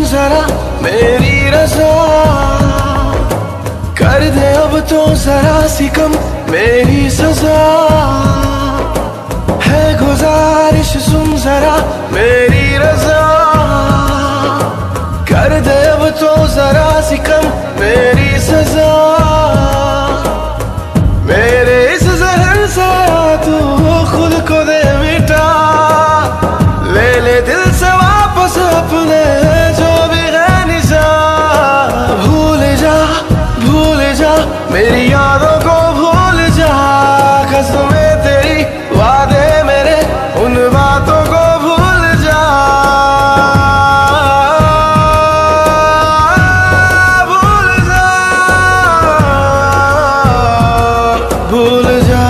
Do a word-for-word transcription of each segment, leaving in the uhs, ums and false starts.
जरा मेरी रज़ा, कर दे अब तो जरा सी कम मेरी सजा। है गुजारिश सुन जरा मेरी रज़ा, कर दे अब तो जरा सी कम मेरी सजा। मेरे इस जहर से तू खुद को दे मिटा, ले ले दिल से वापस अपने जो भी है निशा। भूल जा भूल जा मेरी यादों को भूल जा, कसमें तेरी वादे मेरे उन बातों को भूल जा। भूल जा भूल जा।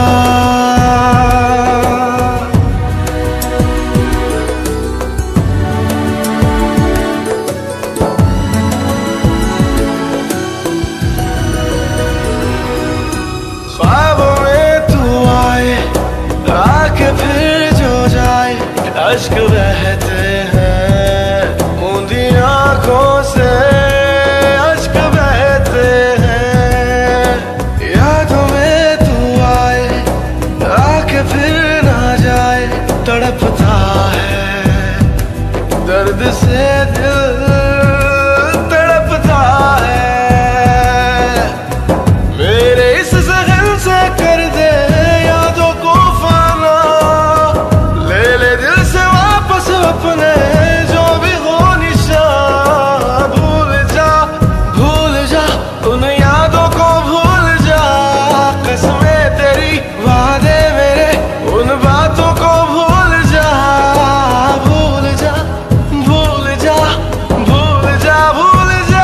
ख्वाबों में तू आए आके फिर जो जाए, अश्क बहते हैं मूंदी आंखों से, अश्क बहते हैं। यादों में तू आए आके फिर ना जाए, तड़पता है दर्द से दिल तड़पता है। मेरे इस जहन से कर दे यादों को फाना, ले ले दिल से वापस अपने जो भी हो निशान। भूल जा भूल जा उन यादों को भूल जा, कसमें तेरी वादे मेरे उन बातों को भूल जा। भूल जा भूल जा भूल जा भूल जा।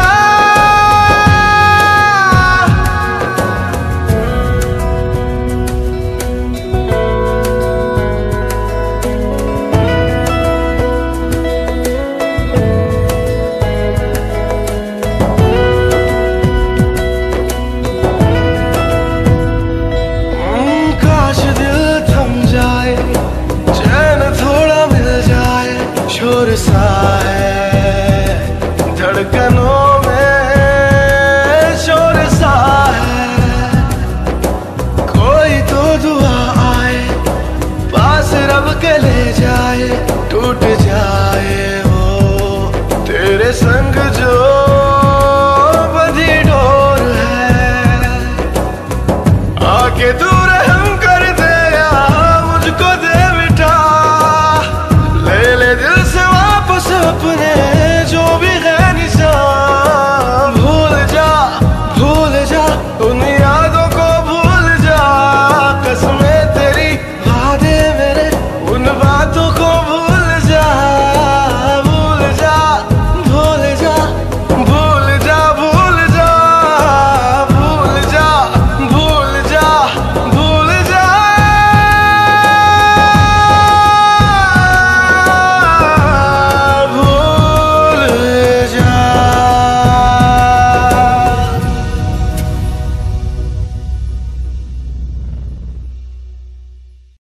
हम्म, काश दिल थम जाए, चैन थोड़ा मिल जाए। शोर सा है धड़कनों में, शोर सा है। कोई तो दुआ आए पास रब के ले जाए, टूट जाए वो तेरे संग जो बंधी डोर है। आके तू रहम कर दे या मुझको दे मिटा, ले ले दिल से वापस अपने जो भी है निशान। भूल जा भूल जा उन यादों को भूल जा, कसमें तेरी वादे मेरे उन बातों को भूल